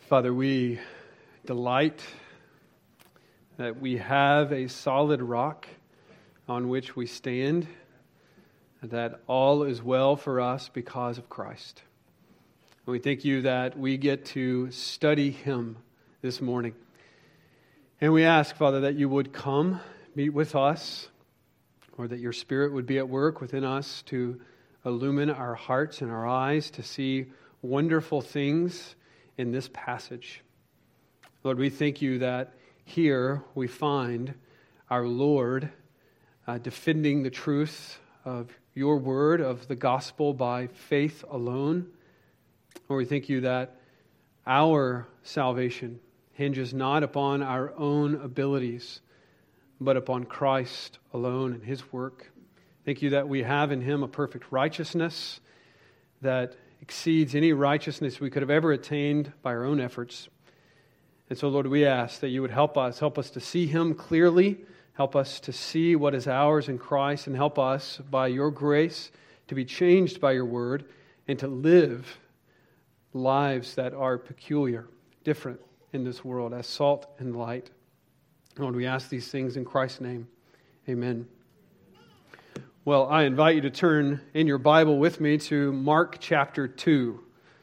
Father, we delight that we have a solid rock on which we stand, and that all is well for us because of Christ. And we thank you that we get to study Him this morning. And we ask, Father, that you would come, meet with us, or that your Spirit would be at work within us to illumine our hearts and our eyes to see wonderful things in this passage. Lord, we thank you that here we find our Lord defending the truth of your word, of the gospel by faith alone. Lord, we thank you that our salvation hinges not upon our own abilities, but upon Christ alone and His work. Thank you that we have in Him a perfect righteousness that exceeds any righteousness we could have ever attained by our own efforts. And so, Lord, we ask that you would help us to see Him clearly, help us to see what is ours in Christ, and help us, by your grace, to be changed by your word and to live lives that are peculiar, different in this world, as salt and light. Lord, we ask these things in Christ's name. Amen. Well, I invite you to turn in your Bible with me to Mark chapter 2.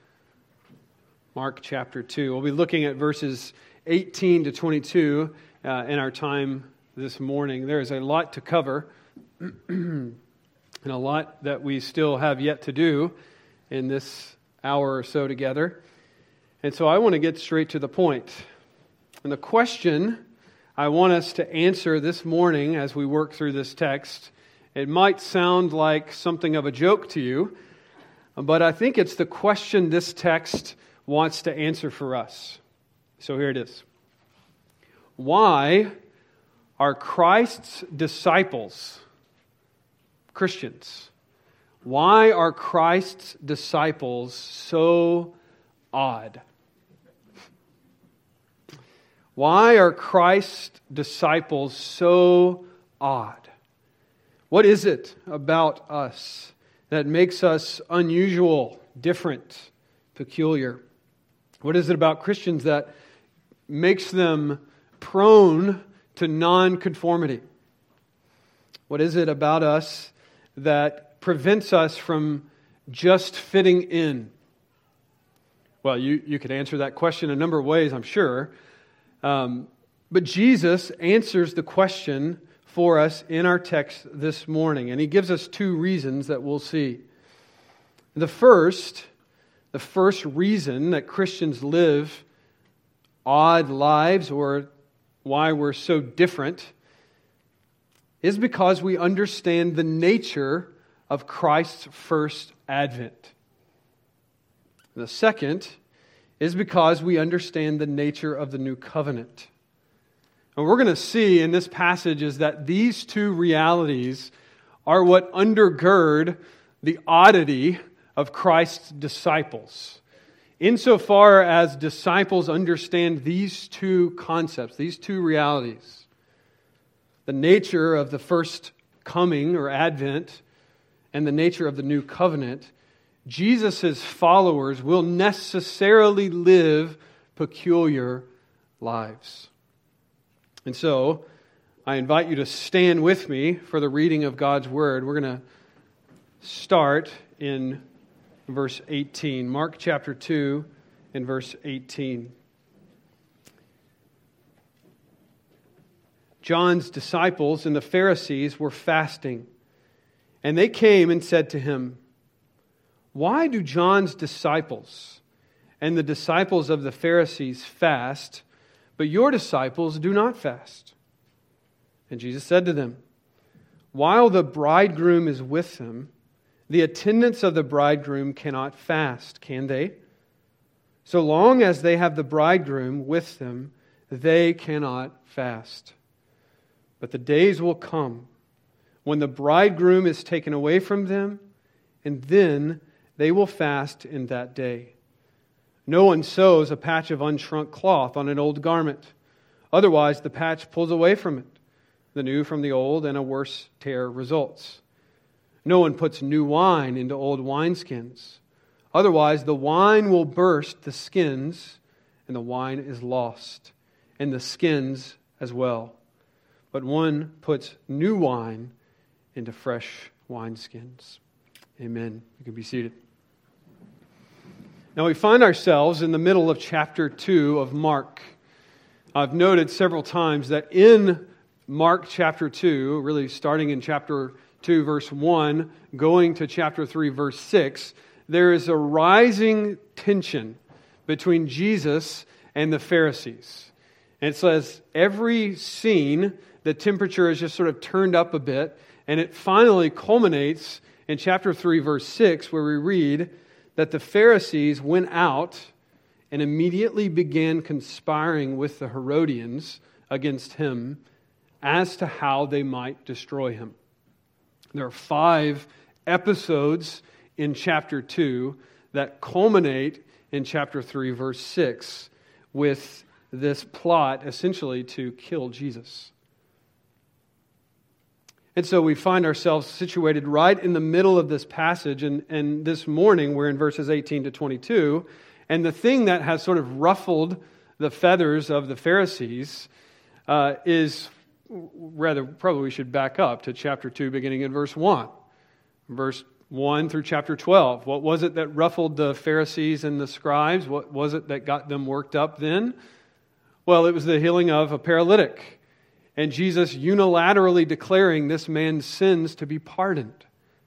Mark chapter 2. We'll be looking at verses 18 to 22 in our time this morning. There is a lot to cover and a lot that we still have yet to do in this hour or so together. And so I want to get straight to the point. And the question I want us to answer this morning as we work through this text, it might sound like something of a joke to you, but I think it's the question this text wants to answer for us. So here it is. Why are Christ's disciples Christians? Why are Christ's disciples so odd? Why are Christ's disciples so odd? What is it about us that makes us unusual, different, peculiar? What is it about Christians that makes them prone to non-conformity? What is it about us that prevents us from just fitting in? Well, you could answer that question a number of ways, I'm sure. But Jesus answers the question for us in our text this morning. And He gives us two reasons that we'll see. The first reason that Christians live odd lives, or why we're so different, is because we understand the nature of Christ's first advent. The second is because we understand the nature of the new covenant. And what we're going to see in this passage is that these two realities are what undergird the oddity of Christ's disciples. Insofar as disciples understand these two concepts, these two realities, the nature of the first coming or advent and the nature of the new covenant, Jesus' followers will necessarily live peculiar lives. And so, I invite you to stand with me for the reading of God's Word. We're going to start in verse 18. Mark chapter 2 and verse 18. John's disciples and the Pharisees were fasting, and they came and said to him, "Why do John's disciples and the disciples of the Pharisees fast, but your disciples do not fast?" And Jesus said to them, "While the bridegroom is with them, the attendants of the bridegroom cannot fast, can they? So long as they have the bridegroom with them, they cannot fast. But the days will come when the bridegroom is taken away from them, and then they will fast in that day. No one sews a patch of unshrunk cloth on an old garment. Otherwise, the patch pulls away from it, the new from the old, and a worse tear results. No one puts new wine into old wineskins. Otherwise, the wine will burst the skins, and the wine is lost, and the skins as well. But one puts new wine into fresh wineskins. Amen. You can be seated. Now we find ourselves in the middle of chapter 2 of Mark. I've noted several times that in Mark chapter 2, really starting in chapter 2 verse 1, going to chapter 3 verse 6, there is a rising tension between Jesus and the Pharisees. And it says every scene, the temperature is just sort of turned up a bit, and it finally culminates in chapter 3 verse 6, where we read that the Pharisees went out and immediately began conspiring with the Herodians against him as to how they might destroy him. There are 5 episodes in chapter 2 that culminate in chapter 3 verse 6 with this plot essentially to kill Jesus. And so we find ourselves situated right in the middle of this passage, and this morning we're in verses 18 to 22, and the thing that has sort of ruffled the feathers of the Pharisees is, rather, probably we should back up to chapter 2, beginning in verse 1. Verse 1 through chapter 12. What was it that ruffled the Pharisees and the scribes? What was it that got them worked up then? Well, it was the healing of a paralytic, and Jesus unilaterally declaring this man's sins to be pardoned.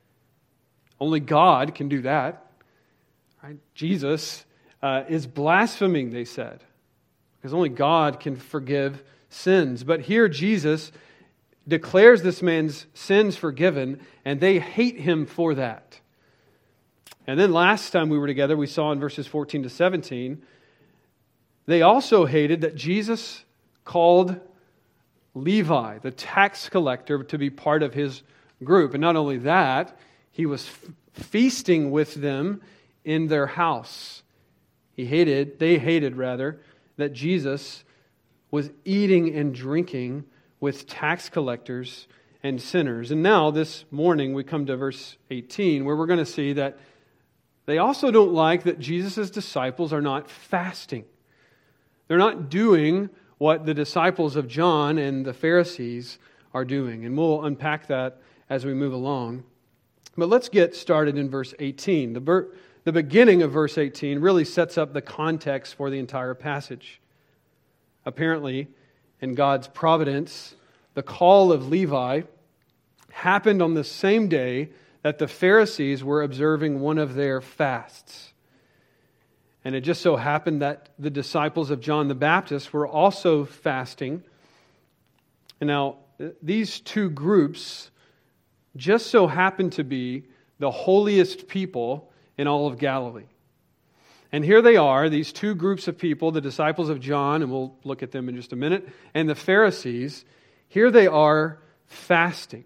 Only God can do that. Right? Jesus is blaspheming, they said, because only God can forgive sins. But here Jesus declares this man's sins forgiven, and they hate him for that. And then last time we were together, we saw in verses 14 to 17, they also hated that Jesus called Levi, the tax collector, to be part of his group. And not only that, he was feasting with them in their house. They hated that Jesus was eating and drinking with tax collectors and sinners. And now this morning we come to verse 18, where we're going to see that they also don't like that Jesus' disciples are not fasting. They're not doing what the disciples of John and the Pharisees are doing. And we'll unpack that as we move along. But let's get started in verse 18. The beginning of verse 18 really sets up the context for the entire passage. Apparently, in God's providence, the call of Levi happened on the same day that the Pharisees were observing one of their fasts. And it just so happened that the disciples of John the Baptist were also fasting. And now, these two groups just so happen to be the holiest people in all of Galilee. And here they are, these two groups of people, the disciples of John, and we'll look at them in just a minute, and the Pharisees. Here they are fasting.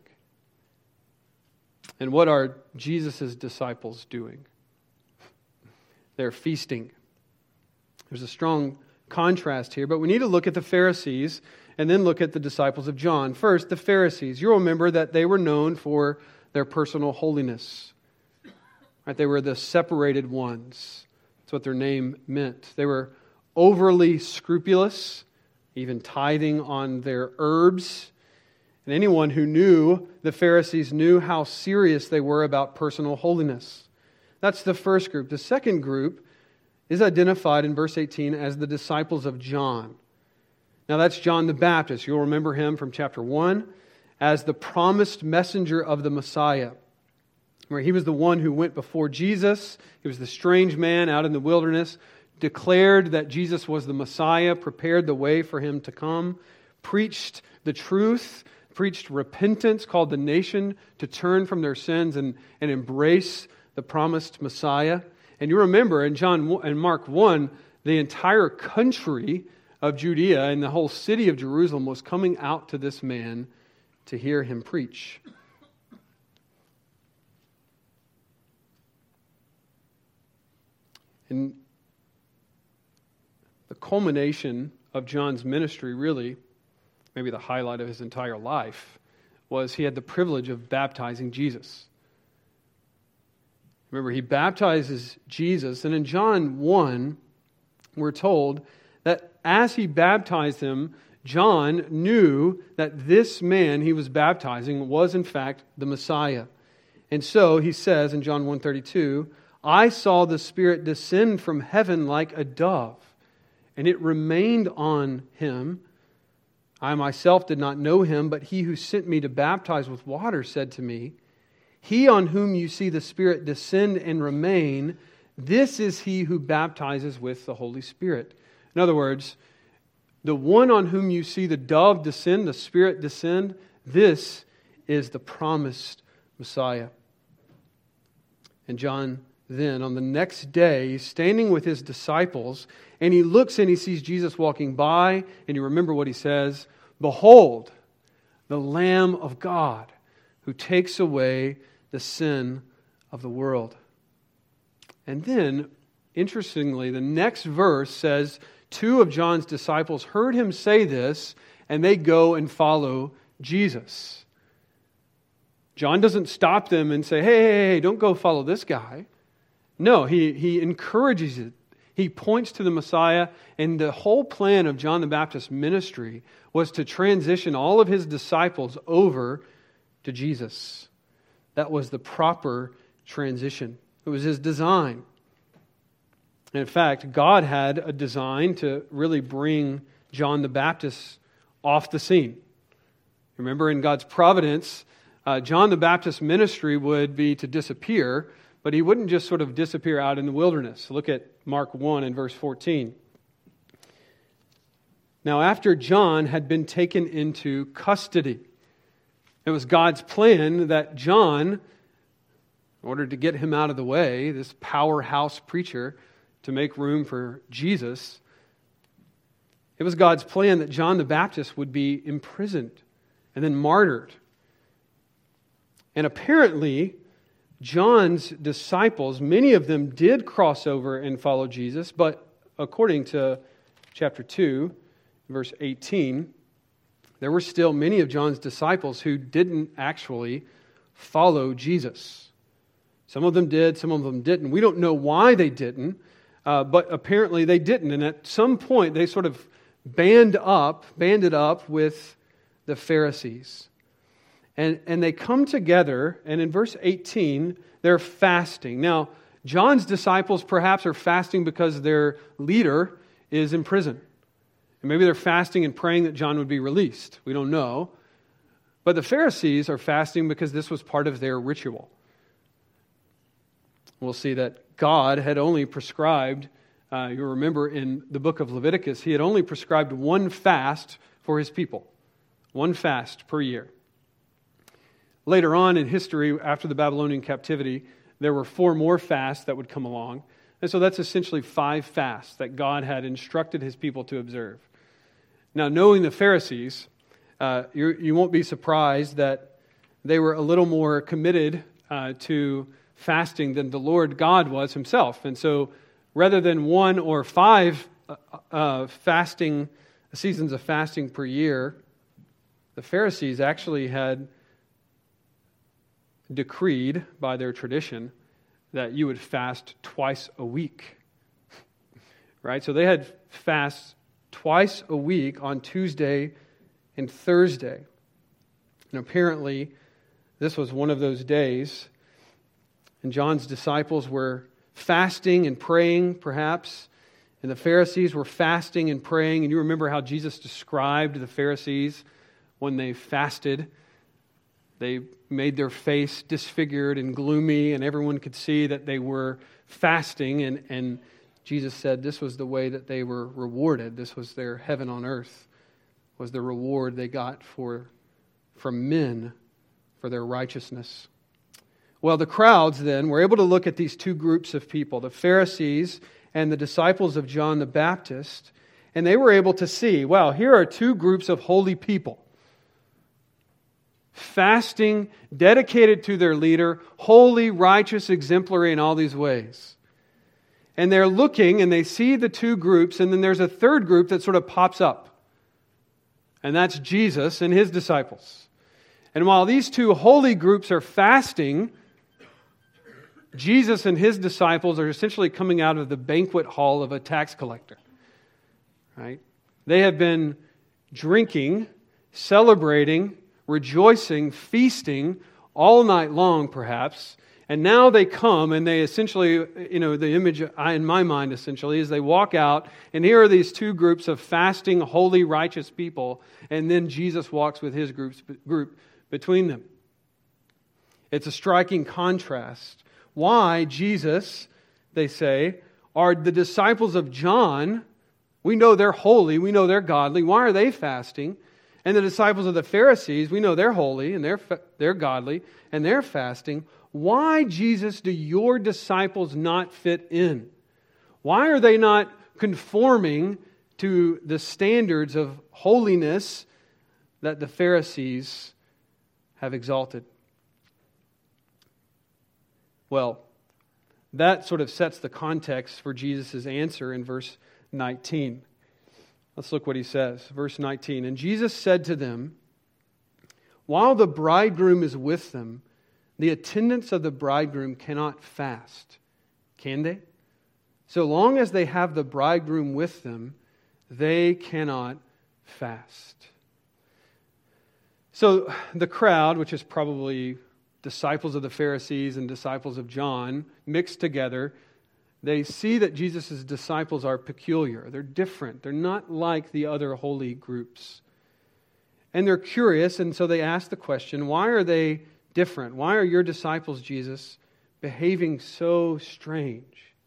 And what are Jesus' disciples doing? They're feasting. There's a strong contrast here, but we need to look at the Pharisees and then look at the disciples of John. First, the Pharisees. You'll remember that they were known for their personal holiness. Right? They were the separated ones. That's what their name meant. They were overly scrupulous, even tithing on their herbs. And anyone who knew the Pharisees knew how serious they were about personal holiness. That's the first group. The second group is identified in verse 18 as the disciples of John. Now that's John the Baptist. You'll remember him from chapter 1 as the promised messenger of the Messiah, where he was the one who went before Jesus. He was the strange man out in the wilderness, declared that Jesus was the Messiah, prepared the way for him to come, preached the truth, preached repentance, called the nation to turn from their sins and embrace the promised Messiah. And you remember in Mark 1, the entire country of Judea and the whole city of Jerusalem was coming out to this man to hear him preach. And the culmination of John's ministry, really, maybe the highlight of his entire life, was he had the privilege of baptizing Jesus. Remember, he baptizes Jesus, and in John 1, we're told as he baptized him, John knew that this man he was baptizing was in fact the Messiah. And so he says in John 1:32, I saw the Spirit descend from heaven like a dove, and it remained on him. I myself did not know him, but he who sent me to baptize with water said to me, He on whom you see the Spirit descend and remain, this is he who baptizes with the Holy Spirit. In other words, the one on whom you see the dove descend, the Spirit descend, this is the promised Messiah. And John then, on the next day, he's standing with his disciples, and he looks and he sees Jesus walking by, and you remember what he says, Behold, the Lamb of God, who takes away the sin of the world. And then, interestingly, the next verse says, 2 of John's disciples heard him say this, and they go and follow Jesus. John doesn't stop them and say, hey, don't go follow this guy. No, he encourages it. He points to the Messiah, and the whole plan of John the Baptist's ministry was to transition all of his disciples over to Jesus. That was the proper transition. It was his design. And in fact, God had a design to really bring John the Baptist off the scene. Remember, in God's providence, John the Baptist's ministry would be to disappear, but he wouldn't just sort of disappear out in the wilderness. Look at Mark 1 and verse 14. Now, after John had been taken into custody, it was God's plan that John, in order to get him out of the way, this powerhouse preacher, to make room for Jesus, it was God's plan that John the Baptist would be imprisoned and then martyred. And apparently, John's disciples, many of them did cross over and follow Jesus, but according to chapter 2, verse 18, there were still many of John's disciples who didn't actually follow Jesus. Some of them did, some of them didn't. We don't know why they didn't, but apparently they didn't. And at some point, they sort of banded up with the Pharisees. And they come together, and in verse 18, they're fasting. Now, John's disciples perhaps are fasting because their leader is in prison. And maybe they're fasting and praying that John would be released. We don't know. But the Pharisees are fasting because this was part of their ritual. We'll see that God had only prescribed, you remember in the book of Leviticus, He had only prescribed one fast for His people. One fast per year. Later on in history, after the Babylonian captivity, there were 4 more fasts that would come along. And so that's essentially 5 fasts that God had instructed His people to observe. Now, knowing the Pharisees, you won't be surprised that they were a little more committed to fasting than the Lord God was Himself. And so rather than 1 or 5 seasons of fasting per year, the Pharisees actually had decreed by their tradition that you would fast twice a week. Right? So they had fasts twice a week on Tuesday and Thursday. And apparently, this was one of those days. And John's disciples were fasting and praying, perhaps. And the Pharisees were fasting and praying. And you remember how Jesus described the Pharisees when they fasted. They made their face disfigured and gloomy, and everyone could see that they were fasting. And Jesus said this was the way that they were rewarded. This was their heaven on earth, was the reward they got from men for their righteousness. Well, the crowds then were able to look at these 2 groups of people, the Pharisees and the disciples of John the Baptist, and they were able to see, wow, here are 2 groups of holy people. Fasting, dedicated to their leader, holy, righteous, exemplary in all these ways. And they're looking and they see the 2 groups, and then there's a third group that sort of pops up. And that's Jesus and His disciples. And while these 2 holy groups are fasting, Jesus and His disciples are essentially coming out of the banquet hall of a tax collector. Right? They have been drinking, celebrating, rejoicing, feasting all night long, perhaps. And now they come and they essentially, the image in my mind essentially is they walk out and here are these two groups of fasting, holy, righteous people. And then Jesus walks with his group between them. It's a striking contrast. Why Jesus, they say, are the disciples of John. We know they're holy. We know they're godly. Why are they fasting? And the disciples of the Pharisees, we know they're holy and they're godly and they're fasting. Why, Jesus, do your disciples not fit in? Why are they not conforming to the standards of holiness that the Pharisees have exalted? Well, that sort of sets the context for Jesus' answer in verse 19. Let's look what he says. Verse 19. And Jesus said to them, while the bridegroom is with them, the attendants of the bridegroom cannot fast, can they? So long as they have the bridegroom with them, they cannot fast. So the crowd, which is probably disciples of the Pharisees and disciples of John, mixed together, they see that Jesus' disciples are peculiar. They're different. They're not like the other holy groups. And they're curious, and so they ask the question, why are they different? Why are your disciples, Jesus, behaving so strange?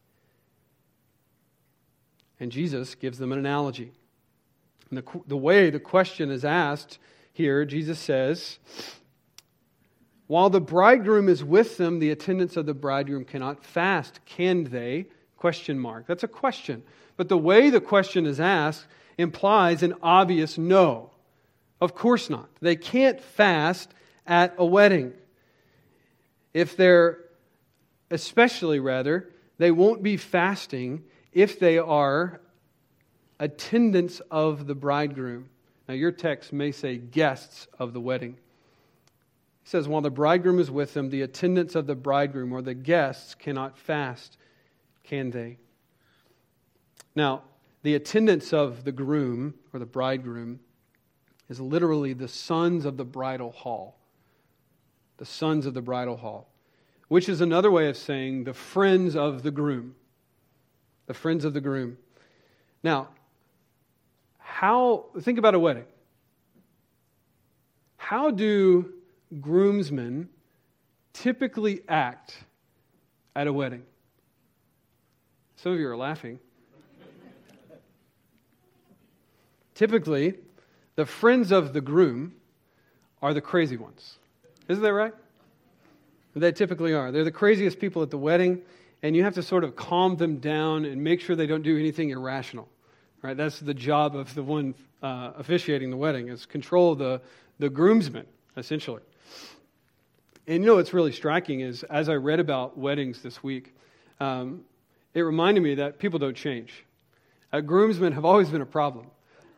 And Jesus gives them an analogy. And the way the question is asked here, Jesus says, while the bridegroom is with them, the attendants of the bridegroom cannot fast. Can they? Question mark. That's a question. But the way the question is asked implies an obvious no. Of course not. They can't fast at a wedding. They won't be fasting if they are attendants of the bridegroom. Now your text may say guests of the wedding. It says, while the bridegroom is with them, the attendants of the bridegroom or the guests cannot fast, can they? Now, the attendants of the groom or the bridegroom is literally the sons of the bridal hall. The sons of the bridal hall, which is another way of saying the friends of the groom. The friends of the groom. Now, think about a wedding. How do groomsmen typically act at a wedding? Some of you are laughing. Typically, the friends of the groom are the crazy ones. Isn't that right? They typically are. They're the craziest people at the wedding, and you have to sort of calm them down and make sure they don't do anything irrational. Right? That's the job of the one officiating the wedding, is control the groomsmen, essentially. And what's really striking is, as I read about weddings this week, it reminded me that people don't change. Groomsmen have always been a problem.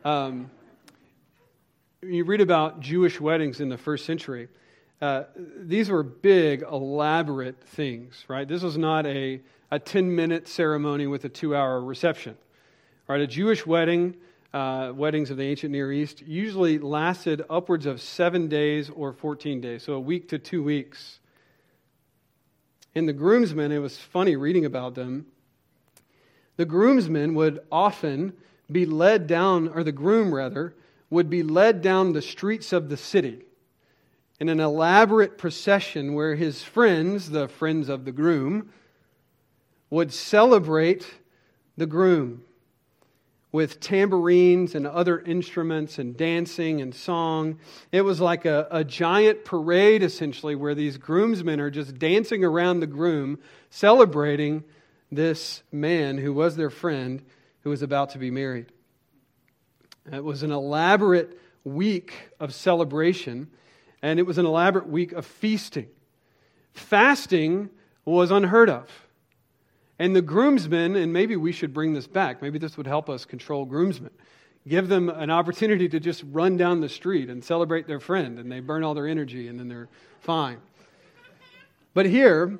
You read about Jewish weddings in the first century. These were big, elaborate things, right? This was not a 10-minute ceremony with a 2-hour reception. Right? A Jewish wedding, weddings of the ancient Near East, usually lasted upwards of 7 days or 14 days, so a week to 2 weeks. And the groomsmen, it was funny reading about them, the groomsmen would often be led down, or the groom rather, would be led down the streets of the city in an elaborate procession where his friends, the friends of the groom, would celebrate the groom with tambourines and other instruments and dancing and song. It was like a giant parade, essentially, where these groomsmen are just dancing around the groom, celebrating this man who was their friend who was about to be married. It was an elaborate week of celebration, and it was an elaborate week of feasting. Fasting was unheard of. And the groomsmen, and maybe we should bring this back, maybe this would help us control groomsmen. Give them an opportunity to just run down the street and celebrate their friend, and they burn all their energy, and then they're fine. But here,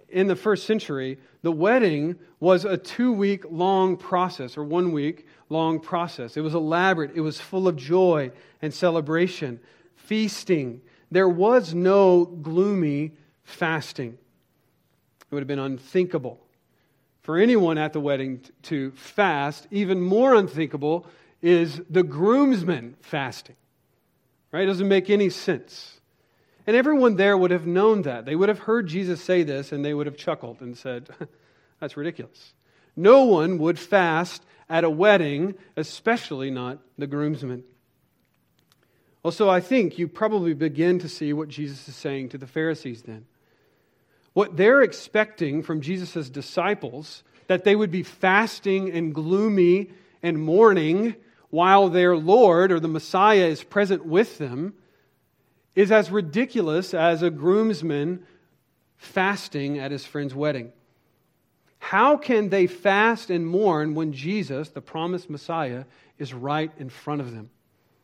in the first century, the wedding was a 2-week long process, or 1 week long process. It was elaborate. It was full of joy and celebration, feasting. There was no gloomy fasting. It would have been unthinkable for anyone at the wedding to fast. Even more unthinkable is the groomsmen fasting. Right? It doesn't make any sense. And everyone there would have known that. They would have heard Jesus say this and they would have chuckled and said, that's ridiculous. No one would fast at a wedding, especially not the groomsmen. Well, so I think you probably begin to see what Jesus is saying to the Pharisees then. What they're expecting from Jesus' disciples, that they would be fasting and gloomy and mourning while their Lord or the Messiah is present with them, is as ridiculous as a groomsman fasting at his friend's wedding. How can they fast and mourn when Jesus, the promised Messiah, is right in front of them?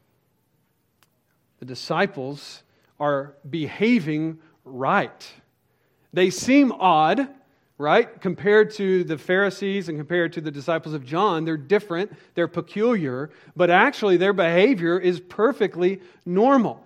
The disciples are behaving right. They seem odd, right? Compared to the Pharisees and compared to the disciples of John, they're different, they're peculiar, but actually their behavior is perfectly normal.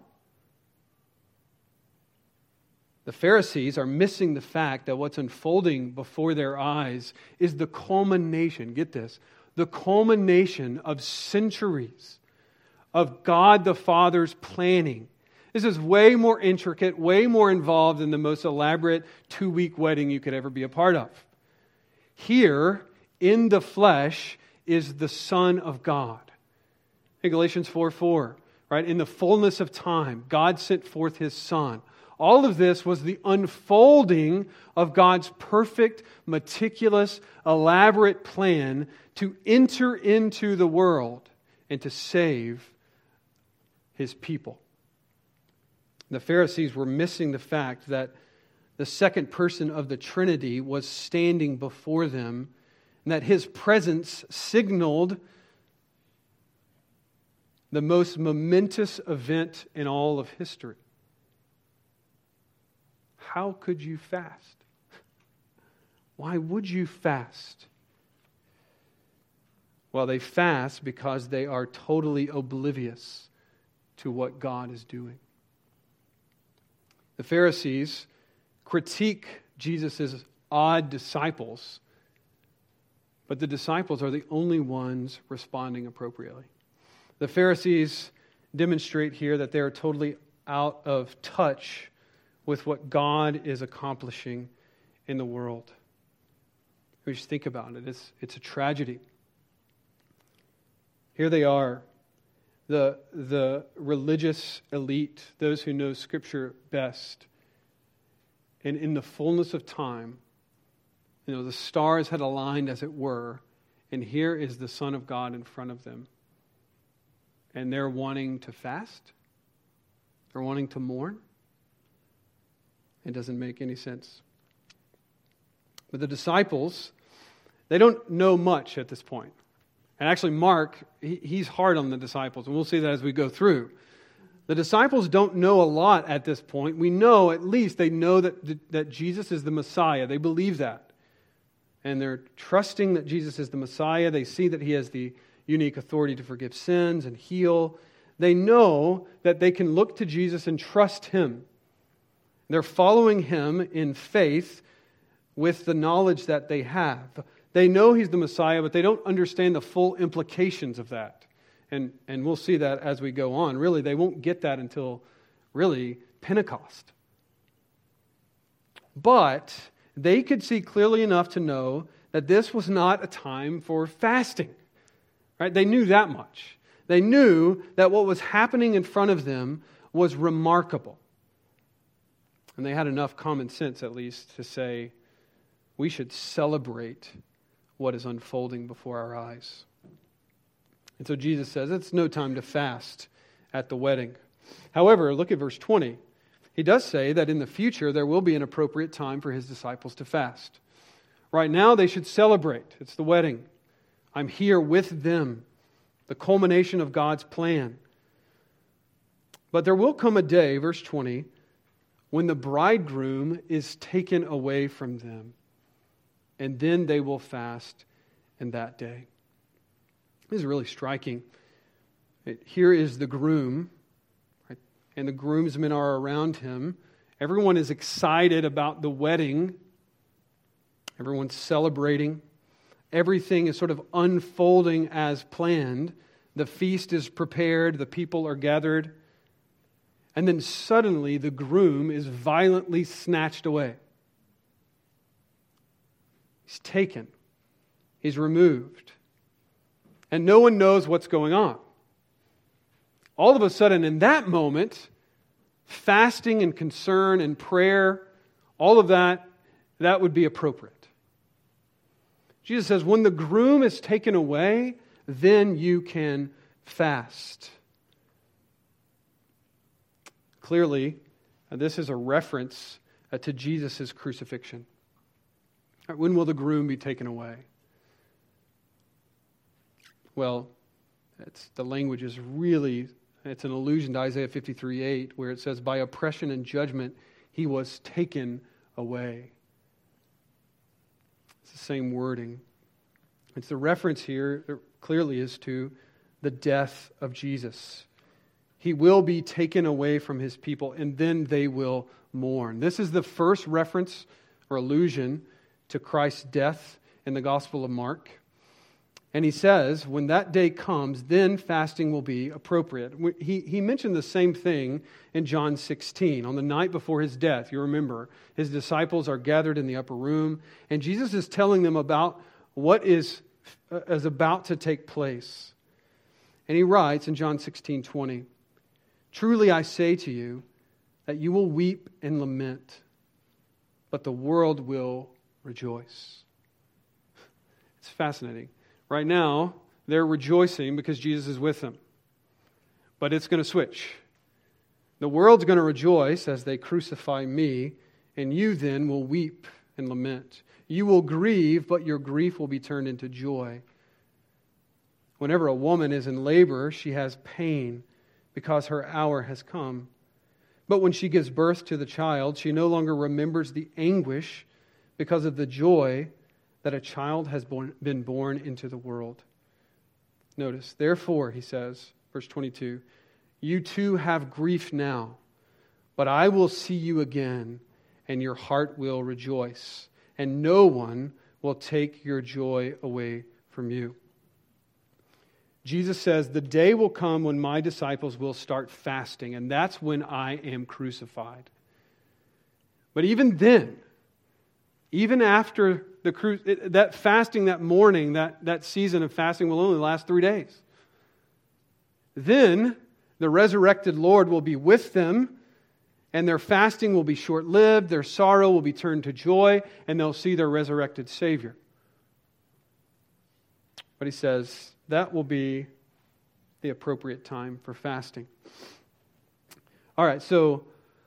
The Pharisees are missing the fact that what's unfolding before their eyes is the culmination, get this, the culmination of centuries of God the Father's planning. This is way more intricate, way more involved than the most elaborate 2-week wedding you could ever be a part of. Here, in the flesh, is the Son of God. In Galatians 4:4, right? In the fullness of time, God sent forth His Son. All of this was the unfolding of God's perfect, meticulous, elaborate plan to enter into the world and to save His people. The Pharisees were missing the fact that the second person of the Trinity was standing before them and that His presence signaled the most momentous event in all of history. How could you fast? Why would you fast? Well, they fast because they are totally oblivious to what God is doing. The Pharisees critique Jesus' odd disciples, but the disciples are the only ones responding appropriately. The Pharisees demonstrate here that they are totally out of touch with what God is accomplishing in the world. We just think about it. It's a tragedy. Here they are, the religious elite, those who know Scripture best. And in the fullness of time, the stars had aligned as it were, and here is the Son of God in front of them. And they're wanting to fast? They're wanting to mourn? It doesn't make any sense. But the disciples, they don't know much at this point. And actually Mark, he's hard on the disciples, and we'll see that as we go through. The disciples don't know a lot at this point. We know, at least, they know that Jesus is the Messiah. They believe that. And they're trusting that Jesus is the Messiah. They see that He has the unique authority to forgive sins and heal. They know that they can look to Jesus and trust Him. They're following Him in faith with the knowledge that they have. They know He's the Messiah, but they don't understand the full implications of that. And we'll see that as we go on. Really, they won't get that until, really, Pentecost. But they could see clearly enough to know that this was not a time for fasting. Right? They knew that much. They knew that what was happening in front of them was remarkable. And they had enough common sense, at least, to say, we should celebrate what is unfolding before our eyes. And so Jesus says, it's no time to fast at the wedding. However, look at verse 20. He does say that in the future there will be an appropriate time for His disciples to fast. Right now they should celebrate. It's the wedding. I'm here with them. The culmination of God's plan. But there will come a day, verse 20, when the bridegroom is taken away from them, and then they will fast in that day. This is really striking. Here is the groom, right? And the groomsmen are around him. Everyone is excited about the wedding. Everyone's celebrating. Everything is sort of unfolding as planned. The feast is prepared. The people are gathered. And then suddenly the groom is violently snatched away. He's taken. He's removed. And no one knows what's going on. All of a sudden, in that moment, fasting and concern and prayer, all of that would be appropriate. Jesus says, when the groom is taken away, then you can fast. Clearly, this is a reference to Jesus' crucifixion. When will the groom be taken away? Well, the language is really, it's an allusion to Isaiah 53:8, where it says, by oppression and judgment he was taken away. It's the same wording. It's the reference here, it clearly is to the death of Jesus. He will be taken away from his people, and then they will mourn. This is the first reference or allusion to Christ's death in the Gospel of Mark. And he says, when that day comes, then fasting will be appropriate. He mentioned the same thing in John 16, on the night before his death. You remember, his disciples are gathered in the upper room, and Jesus is telling them about what is about to take place. And he writes in John 16:20, truly I say to you that you will weep and lament, but the world will rejoice. It's fascinating. Right now, they're rejoicing because Jesus is with them. But it's going to switch. The world's going to rejoice as they crucify me, and you then will weep and lament. You will grieve, but your grief will be turned into joy. Whenever a woman is in labor, she has pain because her hour has come. But when she gives birth to the child, she no longer remembers the anguish because of the joy that a child has been born into the world. Notice, therefore, he says, verse 22, you too have grief now, but I will see you again, and your heart will rejoice, and no one will take your joy away from you. Jesus says, the day will come when my disciples will start fasting, and that's when I am crucified. But even then, even after that fasting that morning, that season of fasting will only last 3 days. Then the resurrected Lord will be with them, and their fasting will be short-lived, their sorrow will be turned to joy, and they'll see their resurrected Savior. But he says, that will be the appropriate time for fasting. All right, so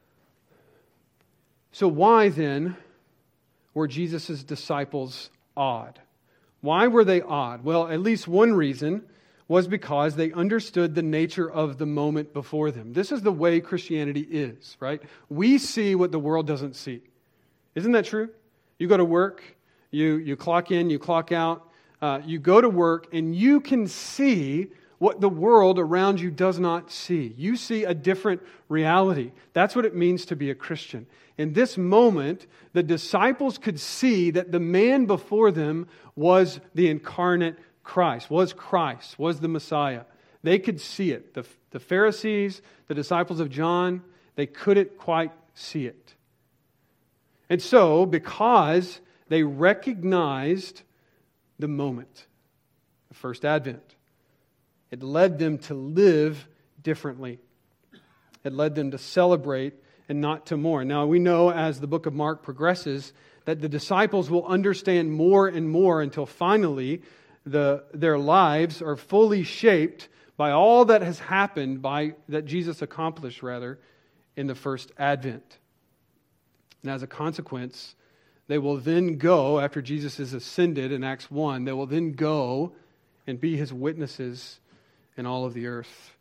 why then were Jesus' disciples odd? Why were they odd? Well, at least one reason was because they understood the nature of the moment before them. This is the way Christianity is, right? We see what the world doesn't see. Isn't that true? You go to work, you clock in, you clock out, you go to work, and you can see what the world around you does not see. You see a different reality. That's what it means to be a Christian. In this moment, the disciples could see that the man before them was the incarnate Christ, was the Messiah. They could see it. The Pharisees, the disciples of John, they couldn't quite see it. And so, because they recognized the moment, the first Advent, it led them to live differently. It led them to celebrate and not to mourn. Now, we know as the book of Mark progresses that the disciples will understand more and more until finally their lives are fully shaped by all that has happened, that Jesus accomplished, in the first Advent. And as a consequence, they will then go, after Jesus is ascended in Acts 1, they will then go and be His witnesses in all of the earth.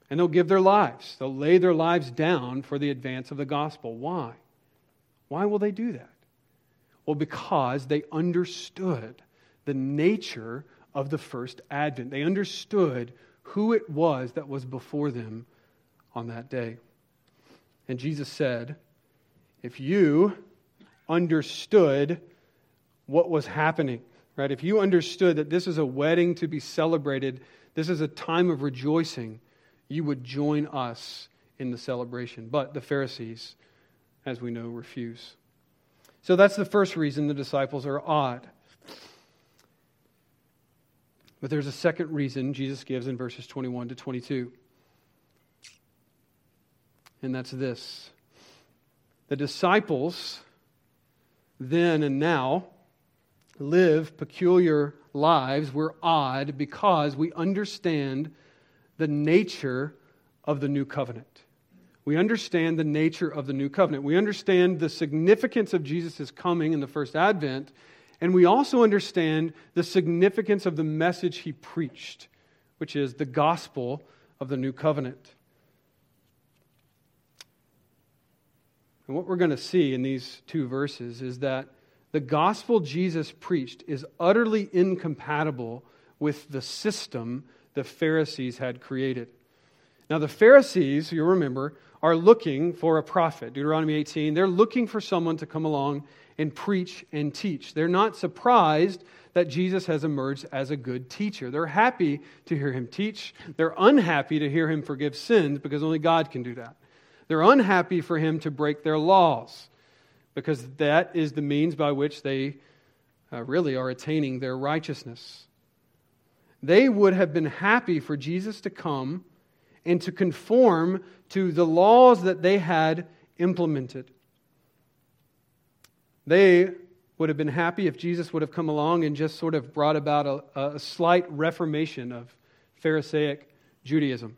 And they'll give their lives. They'll lay their lives down for the advance of the gospel. Why? Why will they do that? Well, because they understood the nature of the first advent. They understood who it was that was before them on that day. And Jesus said, if you understood what was happening, right? If you understood that this is a wedding to be celebrated, this is a time of rejoicing, you would join us in the celebration. But the Pharisees, as we know, refuse. So that's the first reason the disciples are odd. But there's a second reason Jesus gives in verses 21 to 22. And that's this. The disciples then and now live peculiar lives. We're odd because we understand the nature of the new covenant. We understand the nature of the new covenant. We understand the significance of Jesus' coming in the first advent, and we also understand the significance of the message he preached, which is the gospel of the new covenant. And what we're going to see in these two verses is that the gospel Jesus preached is utterly incompatible with the system the Pharisees had created. Now, the Pharisees, you'll remember, are looking for a prophet. Deuteronomy 18, they're looking for someone to come along and preach and teach. They're not surprised that Jesus has emerged as a good teacher. They're happy to hear him teach. They're unhappy to hear him forgive sins because only God can do that. They're unhappy for him to break their laws because that is the means by which they really are attaining their righteousness. They would have been happy for Jesus to come and to conform to the laws that they had implemented. They would have been happy if Jesus would have come along and just sort of brought about a slight reformation of Pharisaic Judaism.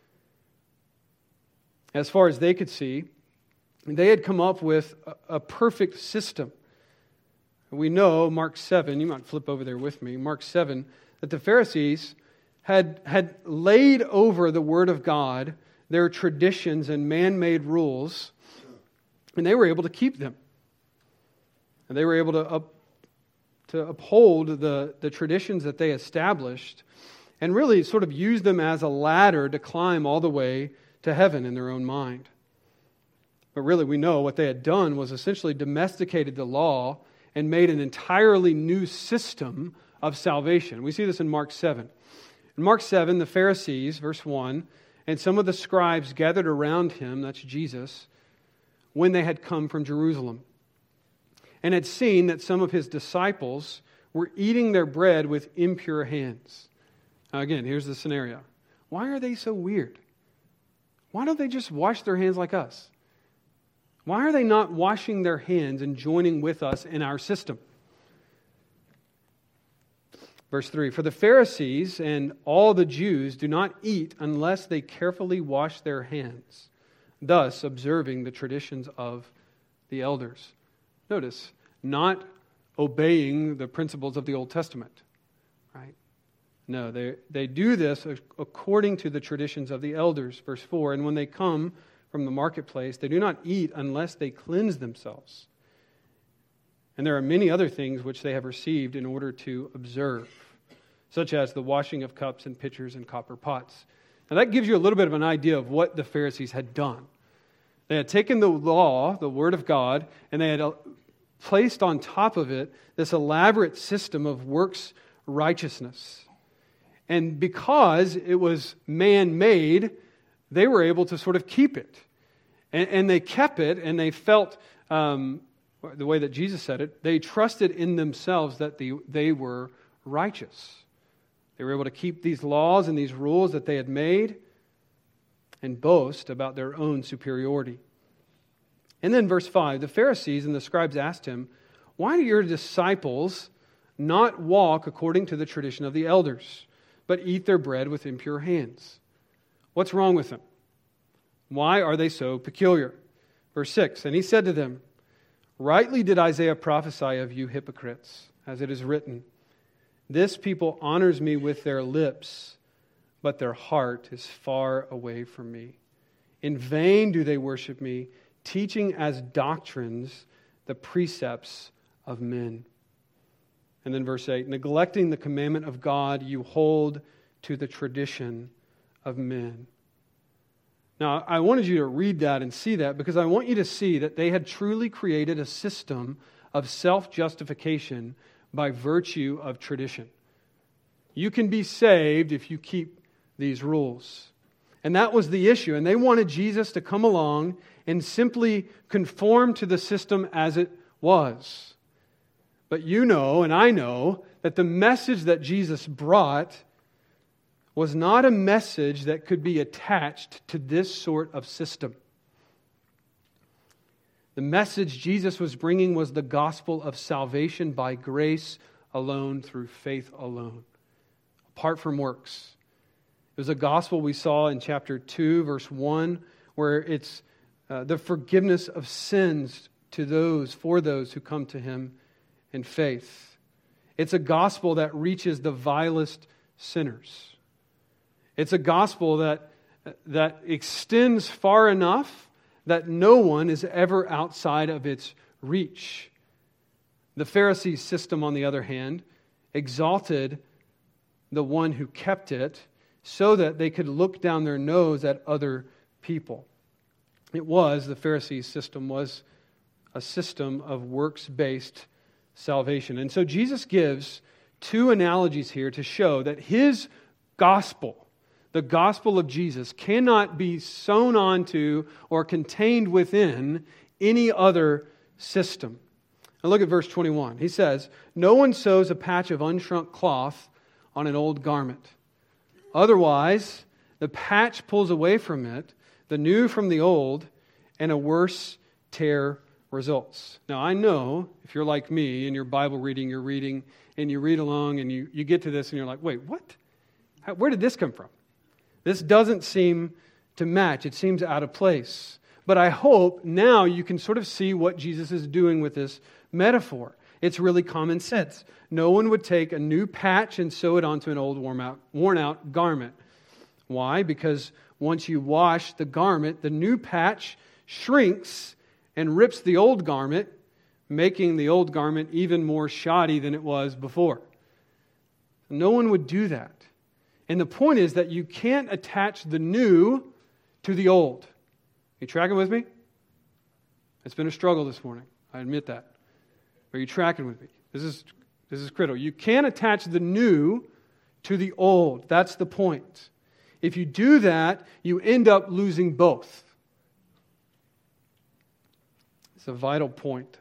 As far as they could see, they had come up with a perfect system. We know, Mark 7, you might flip over there with me, Mark 7, that the Pharisees had laid over the Word of God their traditions and man-made rules, and they were able to keep them. And they were able to uphold the traditions that they established and really sort of use them as a ladder to climb all the way to heaven in their own mind. But really, we know what they had done was essentially domesticated the law and made an entirely new system of salvation. We see this in Mark 7. In Mark 7, the Pharisees, verse 1, and some of the scribes gathered around him, that's Jesus, when they had come from Jerusalem, and had seen that some of his disciples were eating their bread with impure hands. Now again, here's the scenario. Why are they so weird? Why don't they just wash their hands like us? Why are they not washing their hands and joining with us in our system? Verse 3, for the Pharisees and all the Jews do not eat unless they carefully wash their hands, thus observing the traditions of the elders. Notice, not obeying the principles of the Old Testament, right? No, they do this according to the traditions of the elders. Verse 4, and when they come from the marketplace, they do not eat unless they cleanse themselves. And there are many other things which they have received in order to observe, such as the washing of cups and pitchers and copper pots. Now that gives you a little bit of an idea of what the Pharisees had done. They had taken the law, the Word of God, and they had placed on top of it this elaborate system of works righteousness. And because it was man-made, they were able to sort of keep it. And they kept it, and they felt, the way that Jesus said it, they trusted in themselves that they were righteous. They were able to keep these laws and these rules that they had made and boast about their own superiority. And then verse 5, the Pharisees and the scribes asked him, why do your disciples not walk according to the tradition of the elders, but eat their bread with impure hands? What's wrong with them? Why are they so peculiar? Verse 6, and he said to them, rightly did Isaiah prophesy of you hypocrites, as it is written, this people honors me with their lips, but their heart is far away from me. In vain do they worship me, teaching as doctrines the precepts of men. And then verse 8, neglecting the commandment of God, you hold to the tradition of men. Now, I wanted you to read that and see that because I want you to see that they had truly created a system of self-justification by virtue of tradition. You can be saved if you keep these rules. And that was the issue. And they wanted Jesus to come along and simply conform to the system as it was. But you know, and I know, that the message that Jesus brought was not a message that could be attached to this sort of system. The message Jesus was bringing was the gospel of salvation by grace alone, through faith alone, apart from works. It was a gospel we saw in chapter 2, verse 1, where it's the forgiveness of sins for those who come to Him in faith. It's a gospel that reaches the vilest sinners. It's a gospel that extends far enough that no one is ever outside of its reach. The Pharisees' system, on the other hand, exalted the one who kept it so that they could look down their nose at other people. The Pharisees' system was a system of works-based salvation. And so Jesus gives two analogies here to show that His gospel, the gospel of Jesus, cannot be sewn onto or contained within any other system. Now look at verse 21. He says, "No one sews a patch of unshrunk cloth on an old garment. Otherwise, the patch pulls away from it, the new from the old, and a worse tear results." Now, I know if you're like me and you're Bible reading, you're reading, and you read along and you get to this and you're like, wait, what? Where did this come from? This doesn't seem to match. It seems out of place. But I hope now you can sort of see what Jesus is doing with this metaphor. It's really common sense. No one would take a new patch and sew it onto an old worn out garment. Why? Because once you wash the garment, the new patch shrinks and rips the old garment, making the old garment even more shoddy than it was before. No one would do that. And the point is that you can't attach the new to the old. You tracking with me? It's been a struggle this morning. I admit that. Are you tracking with me? This is critical. You can't attach the new to the old. That's the point. If you do that, you end up losing both. It's a vital point.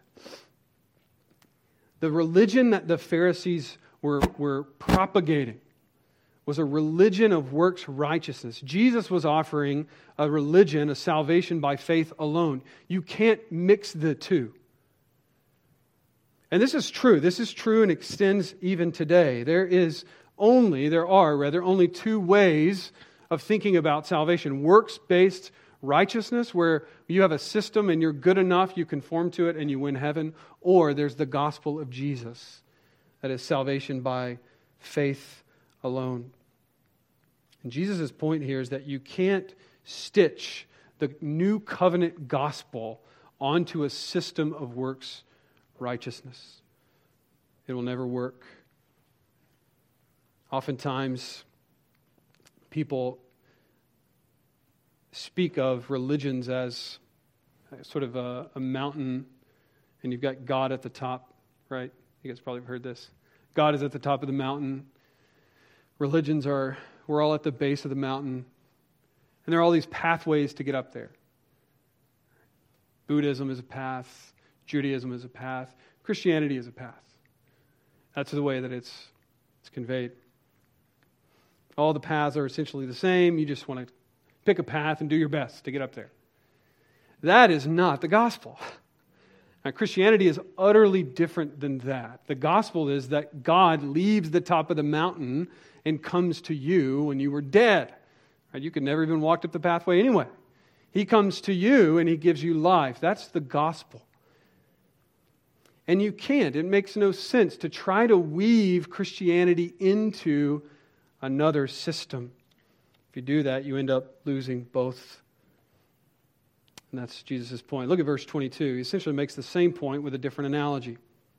The religion that the Pharisees were propagating was a religion of works righteousness. Jesus was offering a religion, a salvation by faith alone. You can't mix the two. And this is true. This is true and extends even today. There are only two ways of thinking about salvation. Works-based righteousness, where you have a system and you're good enough, you conform to it and you win heaven. Or there's the gospel of Jesus, that is salvation by faith alone. And Jesus' point here is that you can't stitch the new covenant gospel onto a system of works righteousness. It will never work. Oftentimes, people speak of religions as sort of a mountain, and you've got God at the top, right? You guys probably have heard this. God is at the top of the mountain. We're all at the base of the mountain. And there are all these pathways to get up there. Buddhism is a path. Judaism is a path. Christianity is a path. That's the way that it's conveyed. All the paths are essentially the same. You just want to pick a path and do your best to get up there. That is not the gospel. Now, Christianity is utterly different than that. The gospel is that God leaves the top of the mountain and comes to you when you were dead. Right? You could never even walked up the pathway anyway. He comes to you and He gives you life. That's the gospel. And you can't. It makes no sense to try to weave Christianity into another system. If you do that, you end up losing both. And that's Jesus' point. Look at verse 22. He essentially makes the same point with a different analogy.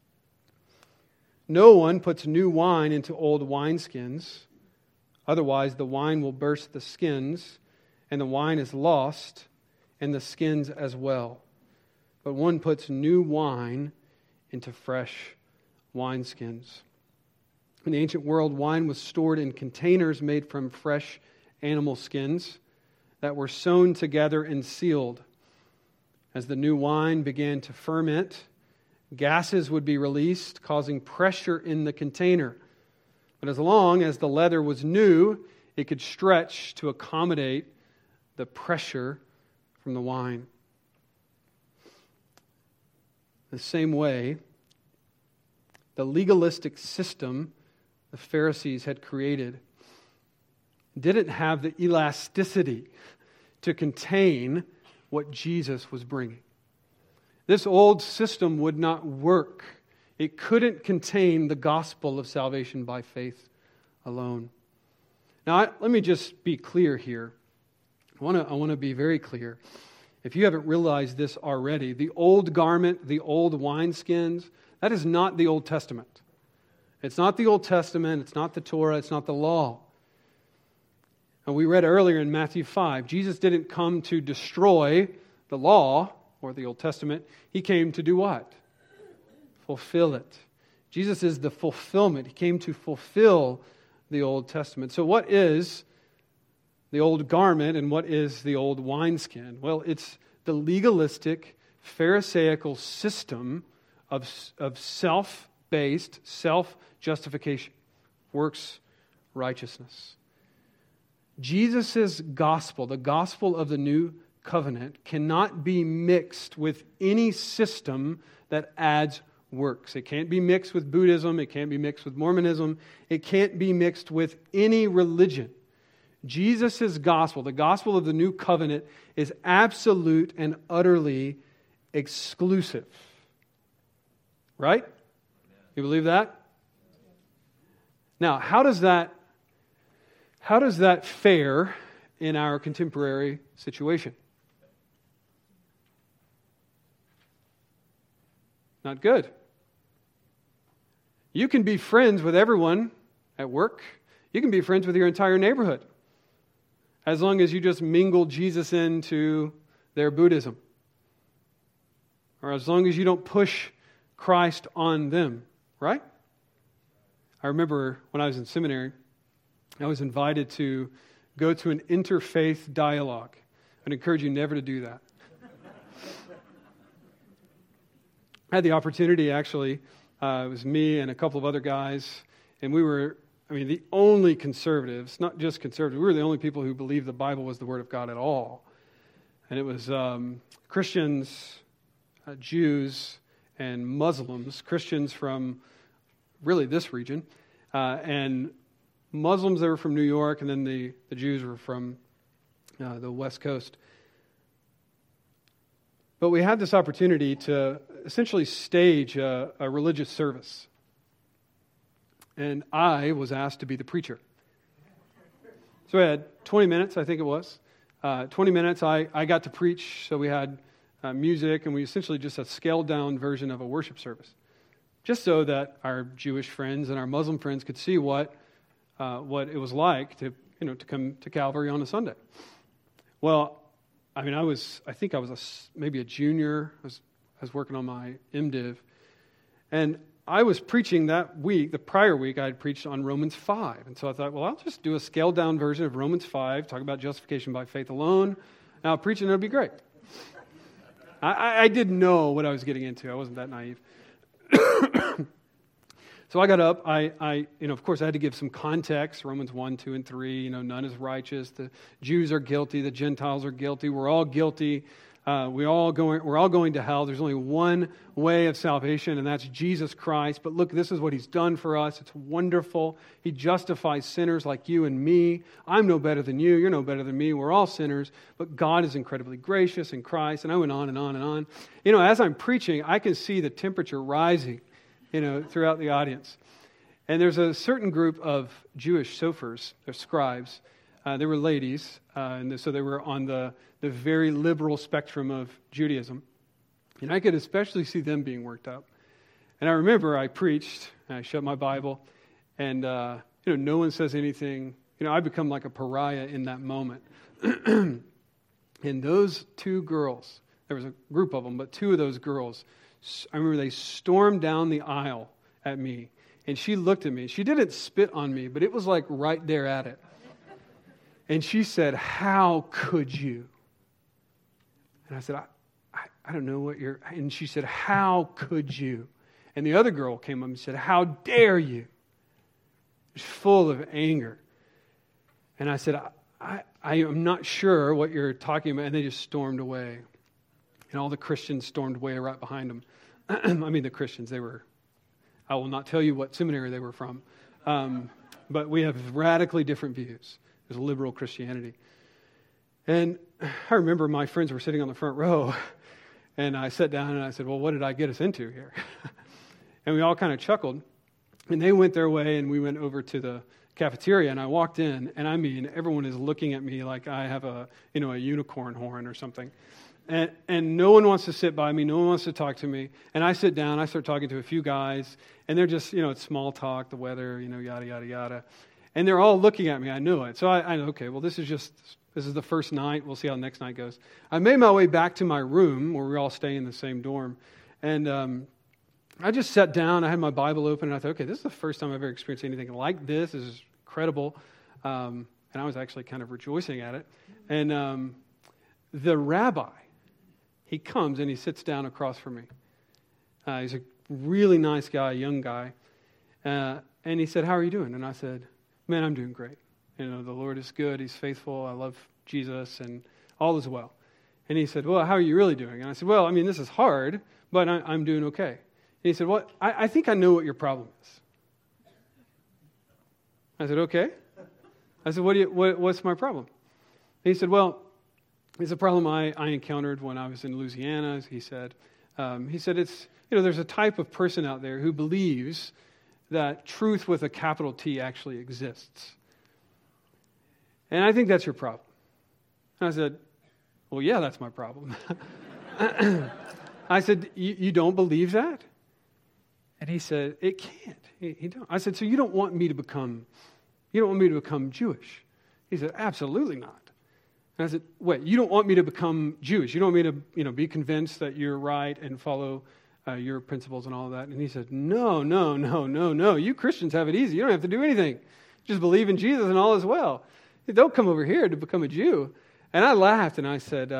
No one puts new wine into old wineskins. Otherwise, the wine will burst the skins, and the wine is lost, and the skins as well. But one puts new wine into fresh wineskins. In the ancient world, wine was stored in containers made from fresh animal skins that were sewn together and sealed. As the new wine began to ferment, gases would be released, causing pressure in the container. But as long as the leather was new, it could stretch to accommodate the pressure from the wine. The same way, the legalistic system the Pharisees had created didn't have the elasticity to contain what Jesus was bringing. This old system would not work. It couldn't contain the gospel of salvation by faith alone. Now, let me just be clear here. I want to be very clear. If you haven't realized this already, the old garment, the old wineskins, that is not the Old Testament. It's not the Old Testament. It's not the Torah. It's not the law. And we read earlier in Matthew 5, Jesus didn't come to destroy the law or the Old Testament. He came to do what? Fulfill it. Jesus is the fulfillment. He came to fulfill the Old Testament. So what is the old garment and what is the old wineskin? Well, it's the legalistic, Pharisaical system of self-based, self-justification, works righteousness. Jesus' gospel, the gospel of the new covenant, cannot be mixed with any system that adds works. It can't be mixed with Buddhism. It can't be mixed with Mormonism. It can't be mixed with any religion. Jesus' gospel, the gospel of the new covenant, is absolute and utterly exclusive. Right? You believe that? Now, how does that fare in our contemporary situation? Not good. You can be friends with everyone at work. You can be friends with your entire neighborhood, as long as you just mingle Jesus into their Buddhism, or as long as you don't push Christ on them, right? I remember when I was in seminary, I was invited to go to an interfaith dialogue. I'd encourage you never to do that. I had the opportunity, actually. It was me and a couple of other guys, and we were, the only conservatives, not just conservatives, we were the only people who believed the Bible was the Word of God at all. And it was Christians, Jews, and Muslims, Christians from really this region, and Muslims that were from New York, and then the Jews were from the West Coast. But we had this opportunity to essentially stage a religious service. And I was asked to be the preacher. So we had 20 minutes, I think it was. 20 minutes, I got to preach, so we had music, and we essentially just a scaled-down version of a worship service, just so that our Jewish friends and our Muslim friends could see what it was like to come to Calvary on a Sunday. Well, I think I was maybe a junior. I was working on my MDiv, and I was preaching that week. The prior week, I had preached on Romans 5, and so I thought, well, I'll just do a scaled-down version of Romans 5, talk about justification by faith alone, and I'll preach, and it'll be great. I didn't know what I was getting into. I wasn't that naive. So I got up. Of course, I had to give some context. Romans 1, 2, and 3. None is righteous. The Jews are guilty. The Gentiles are guilty. We're all guilty. We're all going to hell. There's only one way of salvation, and that's Jesus Christ. But look, this is what He's done for us. It's wonderful. He justifies sinners like you and me. I'm no better than you. You're no better than me. We're all sinners. But God is incredibly gracious in Christ. And I went on and on and on. As I'm preaching, I can see the temperature rising, throughout the audience. And there's a certain group of Jewish sophers, or scribes, They were ladies, so they were on the very liberal spectrum of Judaism. And I could especially see them being worked up. And I remember I preached, and I shut my Bible, and no one says anything. I become like a pariah in that moment. And those two girls, there was a group of them, but two of those girls, I remember they stormed down the aisle at me. And she looked at me. She didn't spit on me, but it was like right there at it. And she said, "How could you?" And I said, I don't know what you're... And she said, "How could you?" And the other girl came up and said, "How dare you?" It was full of anger. And I said, I am not sure what you're talking about. And they just stormed away. And all the Christians stormed away right behind them. I mean, the Christians, I will not tell you what seminary they were from. But we have radically different views. There's liberal Christianity. And I remember my friends were sitting on the front row. And I sat down and I said, "Well, what did I get us into here?" And we all kind of chuckled. And they went their way and we went over to the cafeteria. And I walked in. And I mean, everyone is looking at me like I have a unicorn horn or something. And no one wants to sit by me. No one wants to talk to me. And I sit down. I start talking to a few guys. And they're just, it's small talk, the weather, yada, yada, yada. And they're all looking at me. I knew it. So I know, okay, well, this is the first night. We'll see how the next night goes. I made my way back to my room where we all stay in the same dorm. And I just sat down. I had my Bible open. And I thought, okay, this is the first time I've ever experienced anything like this. This is incredible. And I was actually kind of rejoicing at it. And the rabbi, he comes and he sits down across from me. He's a really nice guy, young guy. And he said, "How are you doing?" And I said, "Man, I'm doing great. The Lord is good. He's faithful. I love Jesus and all is well." And he said, "Well, how are you really doing?" And I said, "Well, I mean, this is hard, but I'm doing okay." And he said, "Well, I think I know what your problem is." I said, "Okay." I said, "What's my problem?" And he said, "Well, it's a problem I encountered when I was in Louisiana." He said, it's, there's a type of person out there who believes that truth with a capital T actually exists. And I think that's your problem. And I said, "Well, yeah, that's my problem." I said, you don't believe that? And he said, "It can't." He don't. I said, "So you don't want me to become Jewish?" He said, "Absolutely not." And I said, "Wait, you don't want me to become Jewish? You don't want me to, be convinced that you're right and follow your principles and all of that?" And he said, No. You Christians have it easy. You don't have to do anything. Just believe in Jesus and all is well. Don't come over here to become a Jew." And I laughed and I said,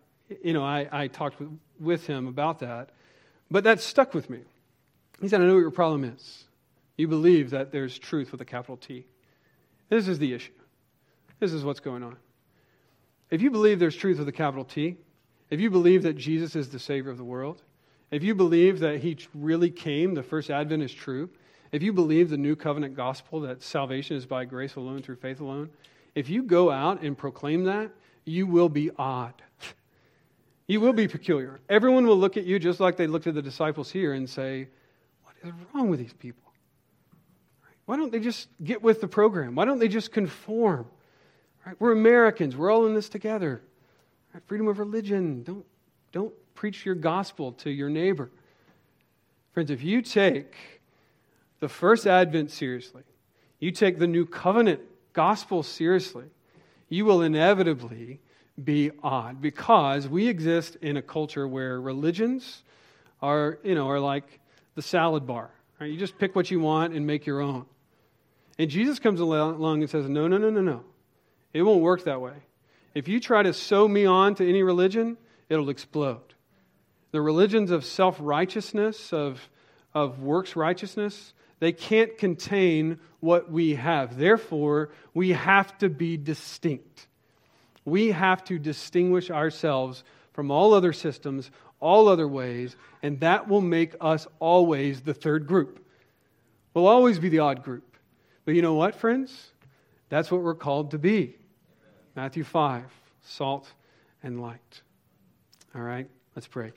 I talked with him about that. But that stuck with me. He said, "I know what your problem is. You believe that there's truth with a capital T. This is the issue. This is what's going on. If you believe there's truth with a capital T, if you believe that Jesus is the Savior of the world, if you believe that He really came, the first advent is true, if you believe the new covenant gospel, that salvation is by grace alone, through faith alone, if you go out and proclaim that, you will be odd. You will be peculiar. Everyone will look at you just like they looked at the disciples here and say, "What is wrong with these people? Why don't they just get with the program? Why don't they just conform? Right? We're Americans. We're all in this together. Right? Freedom of religion. Don't preach your gospel to your neighbor." Friends, if you take the first advent seriously, you take the new covenant gospel seriously, you will inevitably be odd, because we exist in a culture where religions are like the salad bar. Right? You just pick what you want and make your own. And Jesus comes along and says, No. It won't work that way. If you try to sew me on to any religion, it'll explode. The religions of self-righteousness, of works righteousness, they can't contain what we have. Therefore, we have to be distinct. We have to distinguish ourselves from all other systems, all other ways, and that will make us always the third group. We'll always be the odd group. But you know what, friends? That's what we're called to be. Matthew 5, salt and light. All right, let's pray.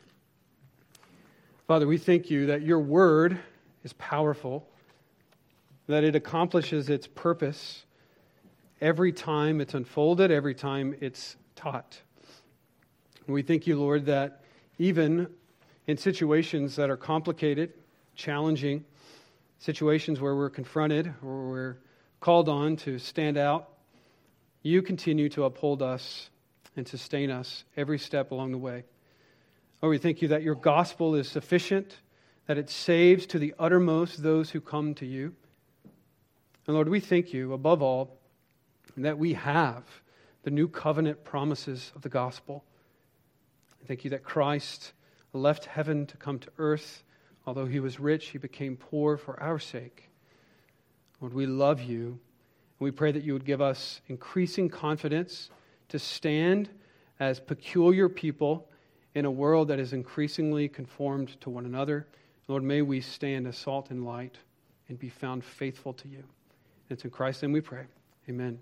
Father, we thank you that your word is powerful, that it accomplishes its purpose, every time it's unfolded, every time it's taught. And we thank you, Lord, that even in situations that are complicated, challenging, situations where we're confronted or we're called on to stand out, you continue to uphold us and sustain us every step along the way. Lord, we thank you that your gospel is sufficient, that it saves to the uttermost those who come to you. And Lord, we thank you, above all, that we have the new covenant promises of the gospel. Thank you that Christ left heaven to come to earth. Although he was rich, he became poor for our sake. Lord, we love you. And we pray that you would give us increasing confidence to stand as peculiar people in a world that is increasingly conformed to one another. Lord, may we stand as salt and light and be found faithful to you. It's in Christ's name we pray. Amen.